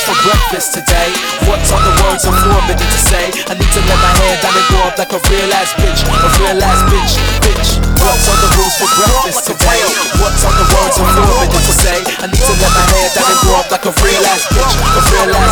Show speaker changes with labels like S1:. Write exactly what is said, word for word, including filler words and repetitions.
S1: for breakfast today? What's on the words I'm forbidden to say? I need to let my hair down and grow up like a real ass bitch. A real ass bitch, bitch. What's on the rules for breakfast today? What's on the words I'm forbidden to say? I need to let my hair down and grow up like a real ass bitch. A real ass